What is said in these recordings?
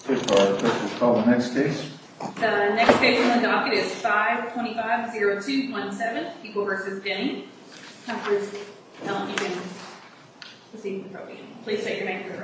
Clerk will call the next case. The next case on the docket is 525-0217, People v. Denning. Counselors, Ellen, you can proceed with the podium. Please state your name for the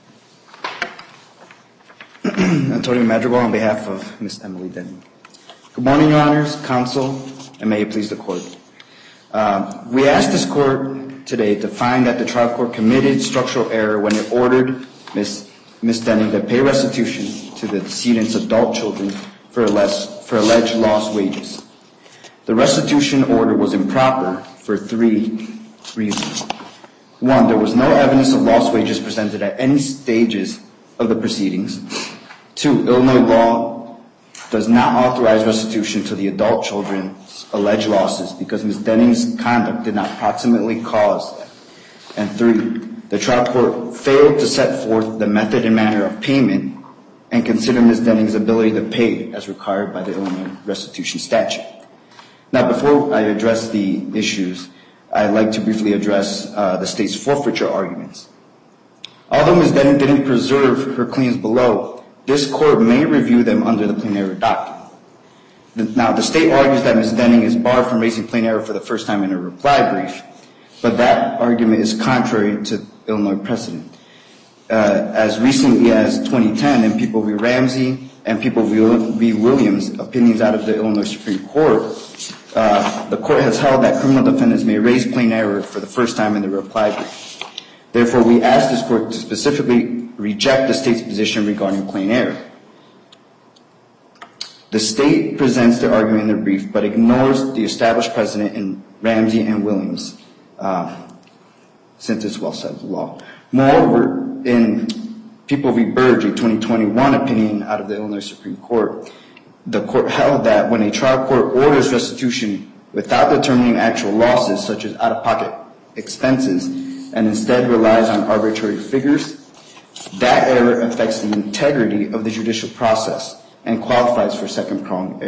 record. Antonio Madrigal on behalf of Ms. Emily Denning. Good morning, Your Honors, Counsel, and may it please the Court. We asked this Court today to find that the trial court committed structural error when it ordered Ms. Denning to pay restitution to the decedent's adult children for alleged lost wages. The restitution order was improper for three reasons. One, there was no evidence of lost wages presented at any stages of the proceedings. Two, Illinois law does not authorize restitution to the adult children's alleged losses because Ms. Denning's conduct did not proximately cause them. And three, the trial court failed to set forth the method and manner of payment and consider Ms. Denning's ability to pay as required by the Illinois restitution statute. Now, before I address the issues, I'd like to briefly address the state's forfeiture arguments. Although Ms. Denning didn't preserve her claims below, this court may review them under the plain error doctrine. Now, the state argues that Ms. Denning is barred from raising plain error for the first time in her reply brief, but that argument is contrary to Illinois precedent. As recently as 2010, in People v. Ramsey and People v. Williams, opinions out of the Illinois Supreme Court, the court has held that criminal defendants may raise plain error for the first time in the reply brief. Therefore, we ask this court to specifically reject the state's position regarding plain error. The state presents their argument in their brief, but ignores the established precedent in Ramsey and Williams, since it's well settled law. Moreover, in People v. Burge, a 2021 opinion out of the Illinois Supreme Court, the court held that when a trial court orders restitution without determining actual losses, such as out-of-pocket expenses, and instead relies on arbitrary figures, that error affects the integrity of the judicial process and qualifies for second-pronged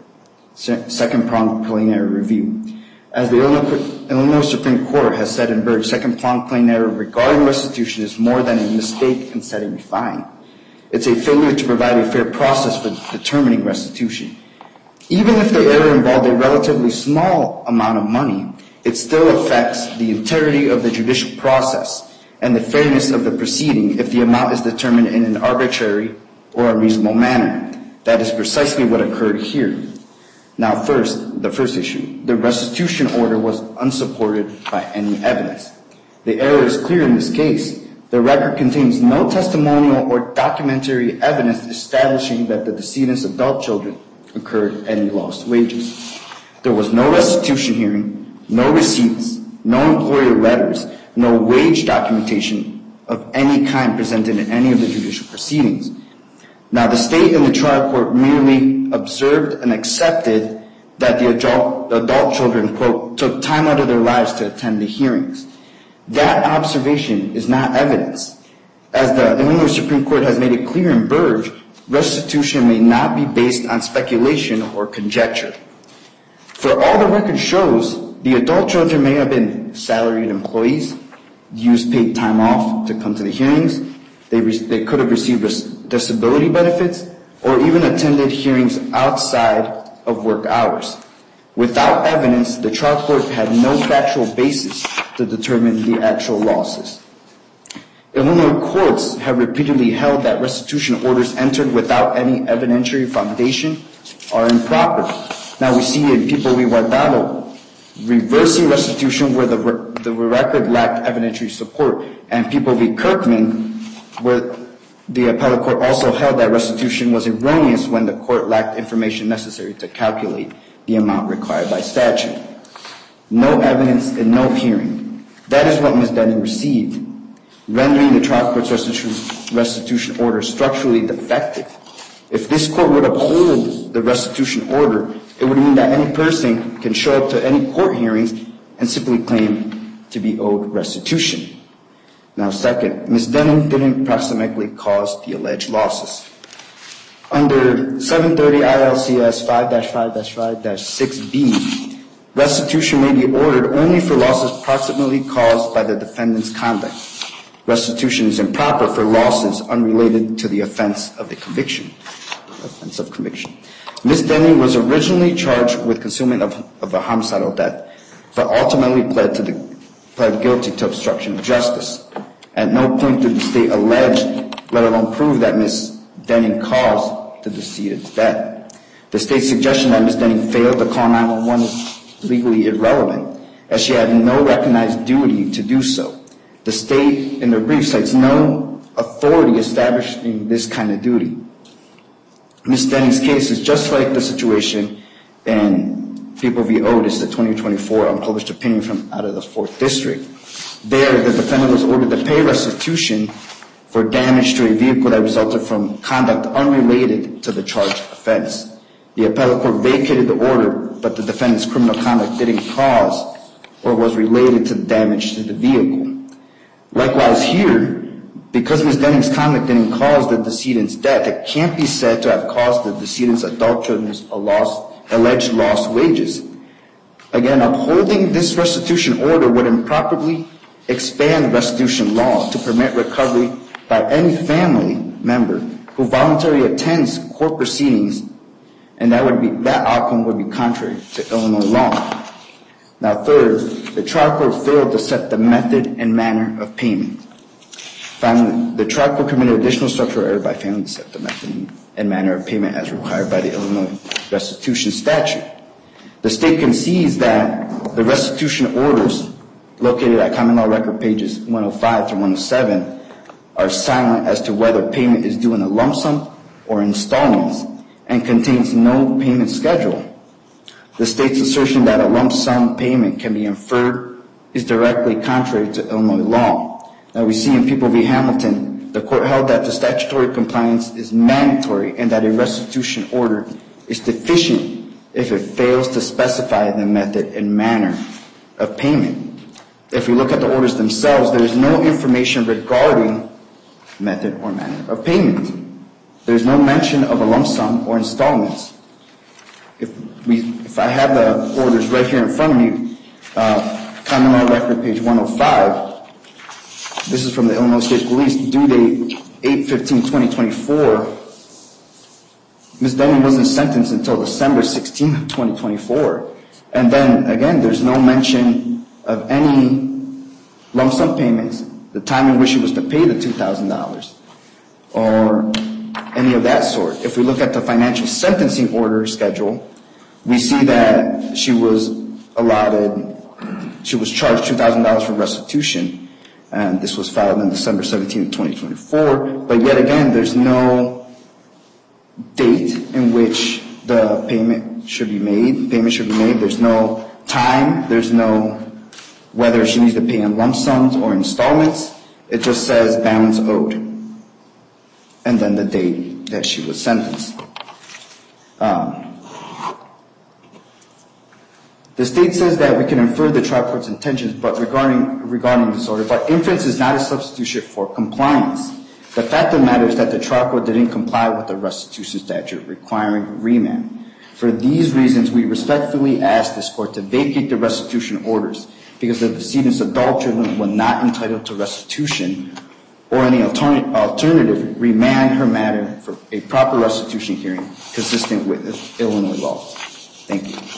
plain error review. As the Illinois Supreme Court has said in Burge, second-pronged plain error regarding restitution is more than a mistake in setting a fine. It's a failure to provide a fair process for determining restitution. Even if the error involved a relatively small amount of money, it still affects the integrity of the judicial process and the fairness of the proceeding if the amount is determined in an arbitrary or unreasonable manner. That is precisely what occurred here. Now first, the first issue. The restitution order was unsupported by any evidence. The error is clear in this case. The record contains no testimonial or documentary evidence establishing that the decedent's adult children incurred any lost wages. There was no restitution hearing, no receipts, no employer letters, no wage documentation of any kind presented in any of the judicial proceedings. Now, the state and the trial court merely observed and accepted that the adult children, quote, took time out of their lives to attend the hearings. That observation is not evidence. As the Illinois Supreme Court has made it clear in Burge, restitution may not be based on speculation or conjecture. For all the record shows, the adult children may have been salaried employees, used paid time off to come to the hearings. They could have received disability benefits or even attended hearings outside of work hours. Without evidence, the trial court had no factual basis to determine the actual losses. Illinois courts have repeatedly held that restitution orders entered without any evidentiary foundation are improper. Now we see in People v. Guardado reversing restitution where the record lacked evidentiary support, and People v. Kirkman where the appellate court also held that restitution was erroneous when the court lacked information necessary to calculate the amount required by statute. No evidence and no hearing. That is what Ms. Denning received, rendering the trial court's restitution order structurally defective. If this court would uphold the restitution order, it would mean that any person can show up to any court hearings and simply claim to be owed restitution. Now second, Ms. Denning didn't proximately cause the alleged losses. Under 730 ILCS 5-5-5-6B, restitution may be ordered only for losses proximately caused by the defendant's conduct. restitution is improper for losses unrelated to the offense of conviction. Ms. Denny was originally charged with concealment of a homicidal death, but ultimately pled guilty to obstruction of justice. At no point did the state allege, let alone prove, that Ms. Denny caused the decedent's death. The state's suggestion that Ms. Denny failed to call 911 is legally irrelevant, as she had no recognized duty to do so. The state, in their brief, cites no authority establishing this kind of duty. Ms. Denny's case is just like the situation in People v. Otis, the 2024 unpublished opinion from out of the 4th District. There, the defendant was ordered to pay restitution for damage to a vehicle that resulted from conduct unrelated to the charged offense. The appellate court vacated the order, but the defendant's criminal conduct didn't cause or was related to the damage to the vehicle. Likewise here, because Ms. Denny's conduct didn't cause the decedent's death, it can't be said to have caused the decedent's adult children's alleged lost wages. Again, upholding this restitution order would improperly expand restitution law to permit recovery by any family member who voluntarily attends court proceedings, and that outcome would be contrary to Illinois law. Now, third, the trial court failed to set the method and manner of payment. Finally, the trial court committed additional structural error by failing to set the method and manner of payment as required by the Illinois restitution statute. The state concedes that the restitution orders located at Common Law Record pages 105 through 107 are silent as to whether payment is due in a lump sum or installments and contains no payment schedule. The state's assertion that a lump sum payment can be inferred is directly contrary to Illinois law. Now, we see in People v. Hamilton, the court held that the statutory compliance is mandatory and that a restitution order is deficient if it fails to specify the method and manner of payment. If we look at the orders themselves, there is no information regarding method or manner of payment. There is no mention of a lump sum or installments. If I have the orders right here in front of me, Common Law Record page 105, this is from the Illinois State Police, due date 8/15/2024. Ms. Denny wasn't sentenced until December 16, 2024. And then, again, there's no mention of any lump sum payments, the time in which she was to pay the $2,000, or any of that sort. If we look at the financial sentencing order schedule, we see that she was charged $2,000 for restitution. And this was filed on December 17, 2024. But yet again, there's no date in which the payment should be made. There's no time. There's no whether she needs to pay in lump sums or installments. It just says balance owed. And then the date that she was sentenced. The state says that we can infer the trial court's intentions, but regarding this order, but inference is not a substitution for compliance. The fact of the matter is that the trial court didn't comply with the restitution statute requiring remand. For these reasons, we respectfully ask this court to vacate the restitution orders because the decedent's adult children were not entitled to restitution or any alternative, remand her matter for a proper restitution hearing consistent with Illinois law. Thank you.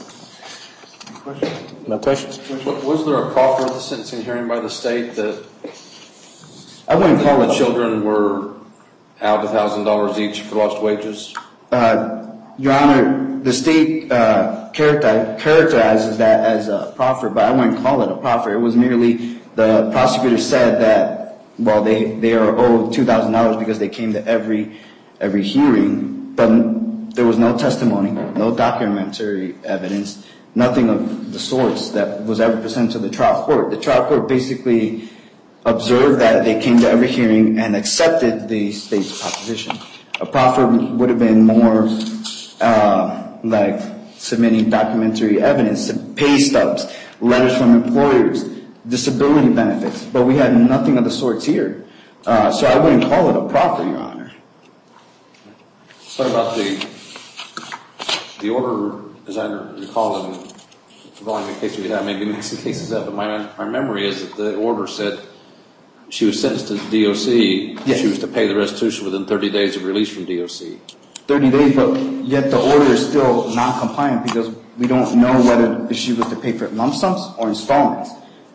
No questions? Was there a proffer of the sentencing hearing by the state that I wouldn't call the it children were out $1,000 each for lost wages? Your Honor, the state characterizes that as a proffer, but I wouldn't call it a proffer. It was merely the prosecutor said that, well, they are owed $2,000 because they came to every hearing, but there was no testimony, no documentary evidence, nothing of the sorts that was ever presented to the trial court. The trial court basically observed that they came to every hearing and accepted the state's proposition. A proffer would have been more like submitting documentary evidence, pay stubs, letters from employers, disability benefits, but we had nothing of the sorts here. So I wouldn't call it a proffer, Your Honor. What about the order, as I recall, in the volume of cases we have, maybe mixing cases up, but my memory is that the order said she was sentenced to DOC, Yes. she was to pay the restitution within 30 days of release from DOC. 30 days, but yet the order is still non-compliant because we don't know whether if she was to pay for lump sums or installments.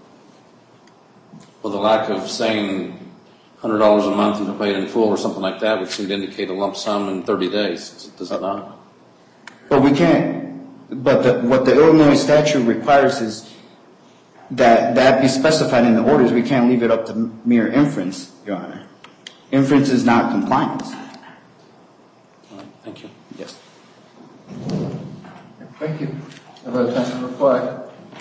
Well, the lack of saying $100 a month and to pay it in full or something like that would seem to indicate a lump sum in 30 days, does it not? But we can't, what the Illinois statute requires is that be specified in the orders. We can't leave it up to mere inference, Your Honor. Inference is not compliance. All right, thank you. Yes. Thank you. Have a time to reply.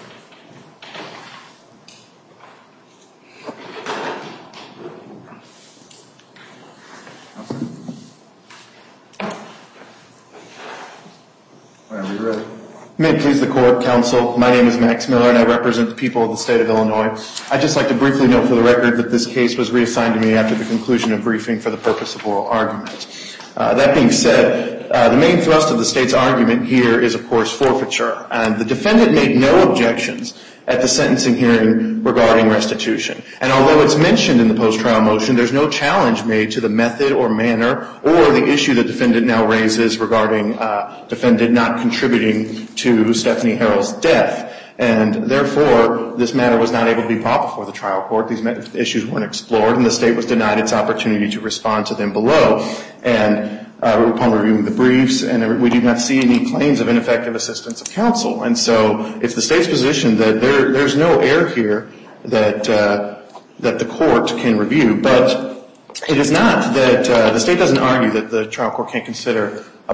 Whenever you're ready. May it please the court, counsel. My name is Max Miller, and I represent the people of the state of Illinois. I'd just like to briefly note for the record that this case was reassigned to me after the conclusion of briefing for the purpose of oral argument. That being said, the main thrust of the state's argument here is, of course, forfeiture. And the defendant made no objections at the sentencing hearing regarding restitution. And although it's mentioned in the post-trial motion, there's no challenge made to the method or manner or the issue the defendant now raises regarding defendant not contributing to Stephanie Harrell's death. And therefore, this matter was not able to be brought before the trial court. These issues weren't explored, and the state was denied its opportunity to respond to them below. And upon reviewing the briefs, and we did not see any claims of ineffective assistance of counsel. And so it's the state's position that there's no error here that the court can review. But it is not that the state doesn't argue that the trial court can't consider a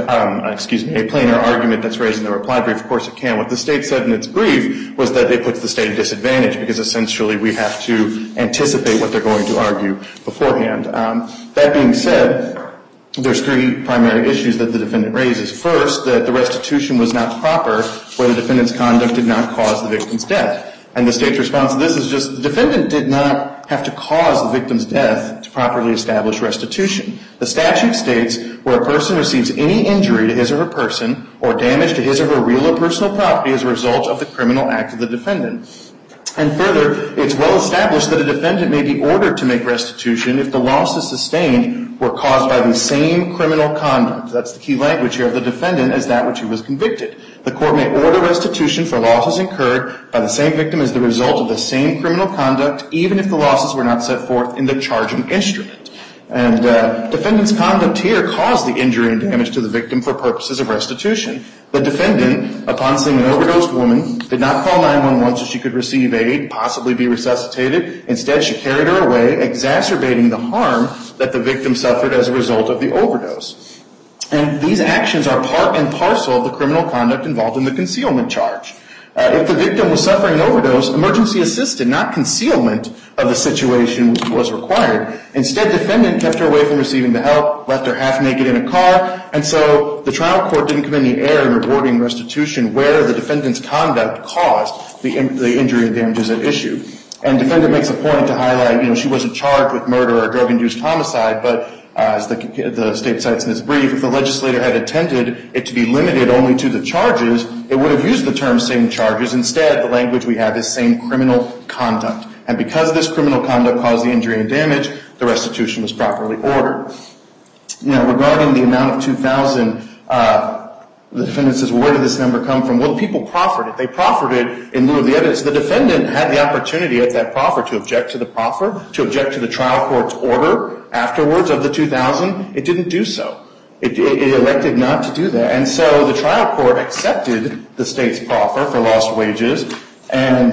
plainer argument that's raised in the reply brief. Of course it can. What the state said in its brief was that it puts the state at disadvantage because essentially we have to anticipate what they're going to argue beforehand. That being said, there's three primary issues that the defendant raises. First, that the restitution was not proper where the defendant's conduct did not cause the victim's death. And the state's response to this is just the defendant did not have to cause the victim's death to properly establish restitution. The statute states where a person receives any injury to his or her person or damage to his or her real or personal property as a result of the criminal act of the defendant. And further, it's well established that a defendant may be ordered to make restitution if the losses sustained were caused by the same criminal conduct. That's the key language here of the defendant as that which he was convicted. The court may order restitution for losses incurred by the same victim as the result of the same criminal conduct, even if the losses were not set forth in the charging instrument. And defendant's conduct here caused the injury and damage to the victim for purposes of restitution. The defendant, upon seeing an overdosed woman, did not call 911 so she could receive aid, possibly be resuscitated. Instead, she carried her away, exacerbating the harm that the victim suffered as a result of the overdose. And these actions are part and parcel of the criminal conduct involved in the concealment charge. If the victim was suffering an overdose, emergency assistance, not concealment of the situation was required. Instead, defendant kept her away from receiving the help, left her half naked in a car, and so the trial court didn't commit any error in rewarding restitution where the defendant's conduct caused the injury and damages at issue. And defendant makes a point to highlight, she wasn't charged with murder or drug-induced homicide, but as the state cites in its brief, if the legislator had intended it to be limited only to the charges, it would have used the term same charges. Instead, the language we have is same criminal conduct. And because this criminal conduct caused the injury and damage, the restitution was properly ordered. Now, regarding the amount of $2,000, the defendant says, well, where did this number come from? Well, the people proffered it. They proffered it in lieu of the evidence. The defendant had the opportunity at that proffer to object to the proffer, to object to the trial court's order afterwards of the $2,000. It didn't do so. It elected not to do that. And so the trial court accepted the state's proffer for lost wages, and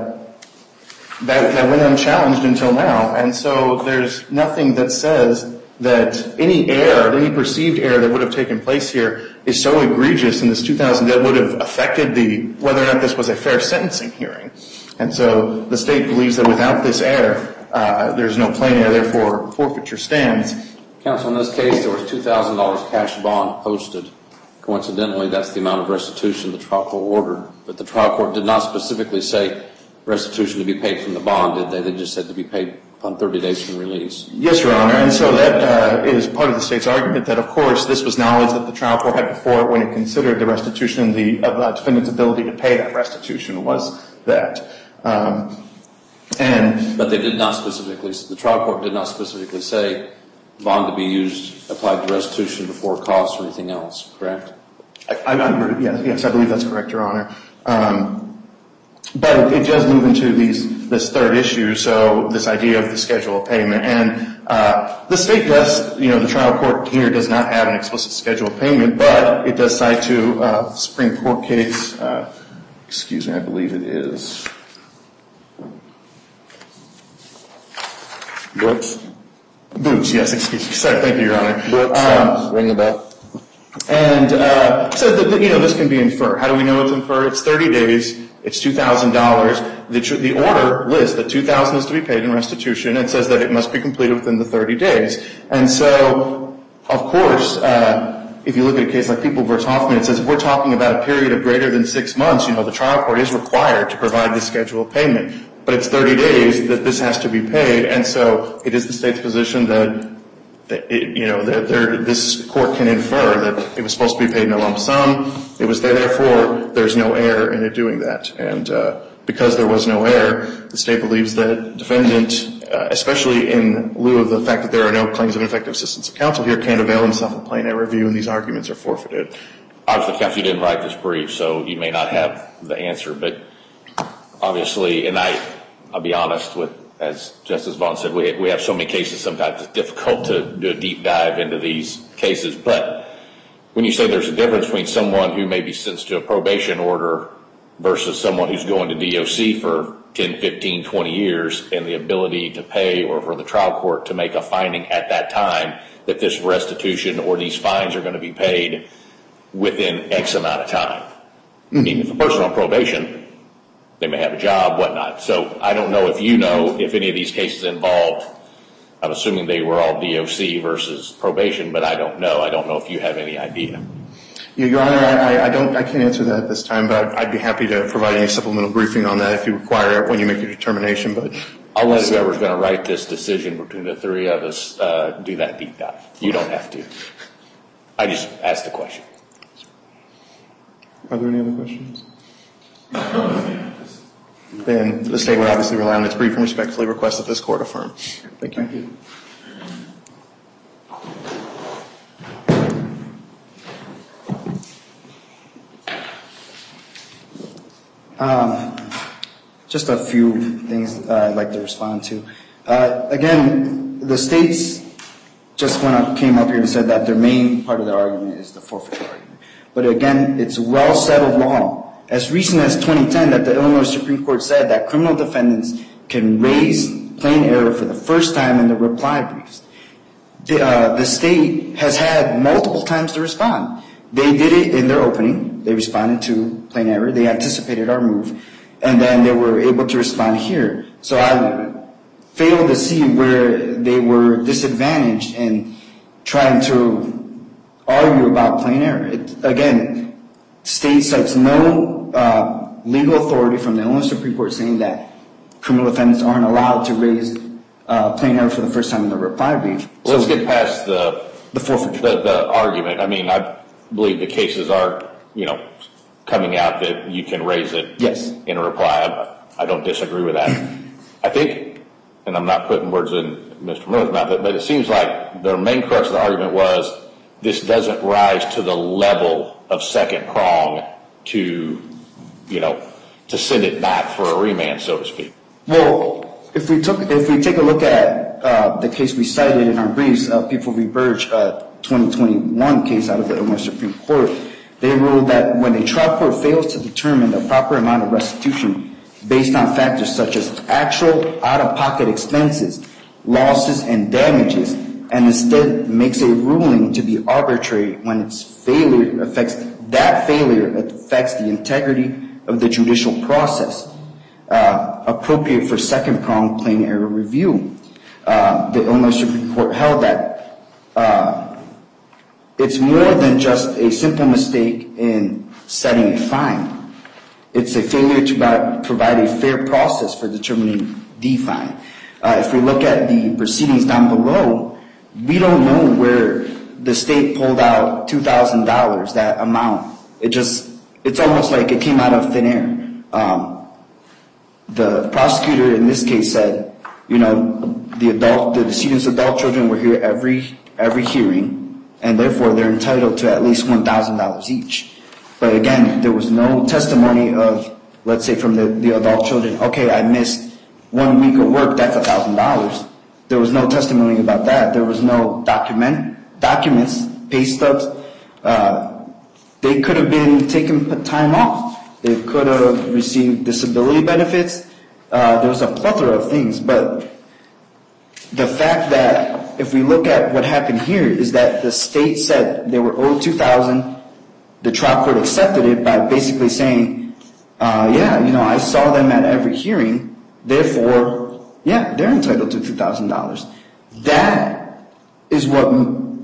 that went unchallenged until now. And so there's nothing that says that any error, any perceived error that would have taken place here is so egregious in this $2,000 that would have affected whether or not this was a fair sentencing hearing. And so the state believes that without this error, there's no plain error, therefore forfeiture stands. Counsel, in this case, there was $2,000 cash bond posted. Coincidentally, that's the amount of restitution the trial court ordered. But the trial court did not specifically say restitution to be paid from the bond, did they? They just said to be paid upon 30 days from release. Yes, Your Honor. And so that is part of the state's argument that, of course, this was knowledge that the trial court had before it when it considered the restitution and the defendant's ability to pay that restitution was that. But they did not specifically, the trial court did not specifically say bond to be used, applied to restitution before costs or anything else, correct? Yes, I believe that's correct, Your Honor. But it does move into this third issue, so this idea of the schedule of payment. And the state does, the trial court here does not have an explicit schedule of payment, but it does cite to a Supreme Court case, I believe it is Brooks, yes, excuse me. Sorry, thank you, Your Honor. Brooks, ring a bell. And said that, this can be inferred. How do we know it's inferred? It's 30 days. It's $2,000. The order lists that $2,000 is to be paid in restitution and says that it must be completed within the 30 days. And so, of course, if you look at a case like People v. Hoffman, it says if we're talking about a period of greater than 6 months, the trial court is required to provide the schedule of payment. But it's 30 days that this has to be paid, and so it is the state's position that this court can infer that it was supposed to be paid in a lump sum. It was there, therefore, there's no error in it doing that. And because there was no error, the state believes that defendant, especially in lieu of the fact that there are no claims of ineffective assistance of counsel here, can't avail himself of plain error review, and these arguments are forfeited. Obviously, counsel, you didn't write this brief, so you may not have the answer. But obviously, and I'll be honest with, as Justice Vaughn said, we have so many cases, sometimes it's difficult to do a deep dive into these cases. But when you say there's a difference between someone who may be sentenced to a probation order versus someone who's going to DOC for 10, 15, 20 years and the ability to pay, or for the trial court to make a finding at that time that this restitution or these fines are going to be paid within X amount of time. I mean, if a person on probation, they may have a job, whatnot. So I don't know if you know if any of these cases involved, I'm assuming they were all DOC versus probation, but I don't know. I don't know if you have any idea. Your Honor, I can't answer that at this time, but I'd be happy to provide any supplemental briefing on that if you require it when you make your determination. But I'll let whoever's going to write this decision between the three of us do that deep dive. You don't have to. I just asked the question. Are there any other questions? Then the state would obviously rely on its brief and respectfully request that this court affirm. Thank you. Just a few things I'd like to respond to. Again, the states just came up here and said that their main part of their argument is the forfeiture argument. But again, it's well-settled law. As recent as 2010, that the Illinois Supreme Court said that criminal defendants can raise plain error for the first time in the reply briefs. The state has had multiple times to respond. They did it in their opening. They responded to plain error. They anticipated our move. And then they were able to respond here. So I failed to see where they were disadvantaged in trying to argue about plain error. Again, state cites no legal authority from the Illinois Supreme Court saying that criminal defendants aren't allowed to raise plain error for the first time in the reply brief. Let's get past the forfeiture. The argument. I mean, I believe the cases are, coming out that you can raise it in a reply. I don't disagree with that. I think, and I'm not putting words in Mr. Miller's mouth, but it seems like the main crux of the argument was this doesn't rise to the level of second prong to send it back for a remand, so to speak. Well, if we take a look at the case we cited in our briefs, People v. Burge, 2021 case out of the Illinois Supreme Court, they ruled that when a trial court fails to determine the proper amount of restitution based on factors such as actual out-of-pocket expenses, losses, and damages, and instead makes a ruling to be arbitrary when its failure affects the integrity of the judicial process, appropriate for second prong plain error review. The Illinois Supreme Court held that it's more than just a simple mistake in setting a fine. It's a failure to provide a fair process for determining the fine. If we look at the proceedings down below, we don't know where the state pulled out $2,000, that amount. It's almost like it came out of thin air. the prosecutor in this case said, you know, the decedent's adult children were here every hearing, and therefore they're entitled to at least $1,000 each. But again, there was no testimony of, let's say from the adult children, okay, I missed 1 week of work, that's $1,000. There was no testimony about that. There was no documents, pay stubs. They could have been taking time off. They could have received disability benefits. There was a plethora of things. But the fact that if we look at what happened here is that the state said they were owed $2,000. The trial court accepted it by basically saying, yeah, you know, I saw them at every hearing. Therefore, yeah, they're entitled to $2,000. That is what,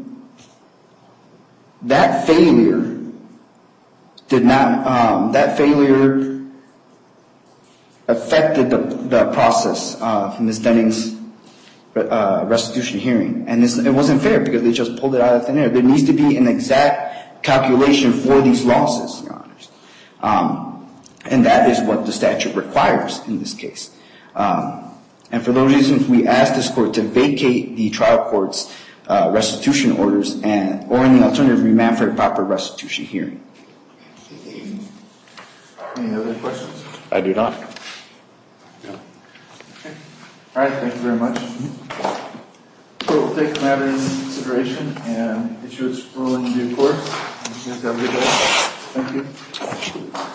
that failure did not, that failure affected the process of Ms. Denning's restitution hearing. And it wasn't fair because they just pulled it out of thin air. There needs to be an exact calculation for these losses, Your Honors. And that is what the statute requires in this case. And for those reasons, we ask this court to vacate the trial court's restitution orders or in the alternative, remand for a proper restitution hearing. Any other questions? I do not. No. Okay. All right, thank you very much. So we'll take the matter into consideration and issue its ruling in due course. You guys have a good day. Thank you.